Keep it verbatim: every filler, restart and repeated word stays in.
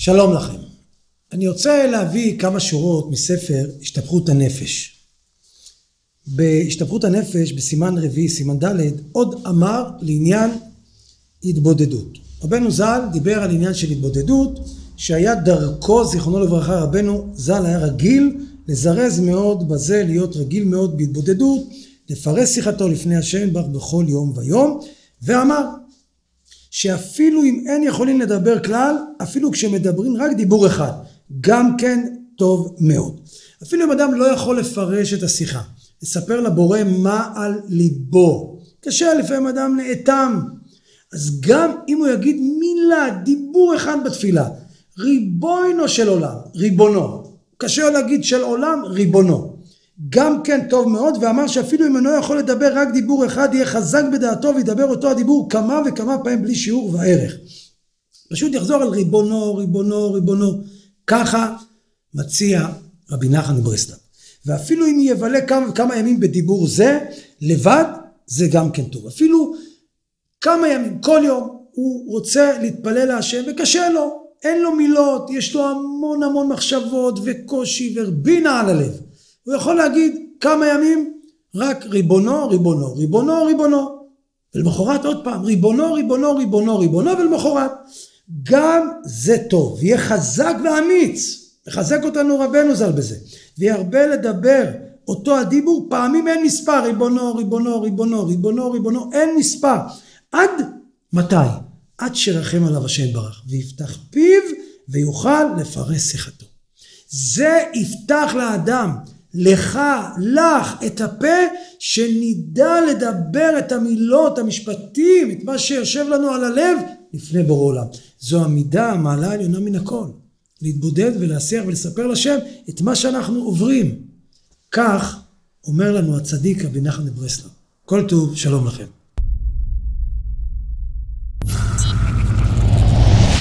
שלום לכם. אני רוצה להביא כמה שורות מספר השתפכות הנפש. בהשתפכות הנפש, בסימן רביעי, סימן ד', עוד אמר לעניין התבודדות. רבנו ז"ל דיבר על עניין של התבודדות, שהיה דרכו, זיכרונו לברכה, רבנו ז"ל היה רגיל לזרז מאוד בזה, להיות רגיל מאוד בהתבודדות, לפרש שיחתו לפני השם ברך בכל יום ויום, ואמר שאפילו אם אין יכולים לדבר כלל, אפילו כשמדברים רק דיבור אחד, גם כן טוב מאוד. אפילו אם אדם לא יכול לפרש את השיחה, לספר לבורא מה על ליבו, קשה, לפעמים אדם נאטם, אז גם אם הוא יגיד מילה, דיבור אחד בתפילה, ריבונו של עולם, ריבונו, קשה להגיד של עולם, ריבונו, גם כן טוב מאוד, ואמר שאפילו אם אינו יכול לדבר רק דיבור אחד, יהיה חזק בדעתו וידבר אותו הדיבור כמה וכמה פעמים בלי שיעור וערך. פשוט יחזור על ריבונו, ריבונו, ריבונו. ככה מציע רבי נחמן מברסלב. ואפילו אם יבלה כמה וכמה ימים בדיבור זה, לבד, זה גם כן טוב. אפילו כמה ימים, כל יום, הוא רוצה להתפלל להשם וקשה לו. אין לו מילות, יש לו המון המון מחשבות וקושי ורבינה על הלב. הוא יכול להגיד כמה ימים, רק ריבונו, ריבונו, ריבונו, ריבונו. ולמחרת עוד פעם, ריבונו, ריבונו, ריבונו, ריבונו, ולמחרת. גם זה טוב, יהיה חזק ואמיץ. מחזק אותנו רבנו ז"ל בזה. וירבה לדבר אותו הדיבור, פעמים אין מספר, ריבונו, ריבונו, ריבונו, ריבונו, ריבונו, אין מספר. עד מתי? עד שרחם עליו השם ברך, ויפתח פיו ויוכל לפרש שיחתו. זה יפתח לאדם, לך, לך, את הפה, שנדע לדבר את המילות, המשפטים, את מה שיושב לנו על הלב, לפני בורא עולם. זו המידה, המעלה העליונה מן הכל. להתבודד ולהשיח ולספר לשם את מה שאנחנו עוברים. כך אומר לנו הצדיק רבי נחמן מברסלב. כל טוב, שלום לכם.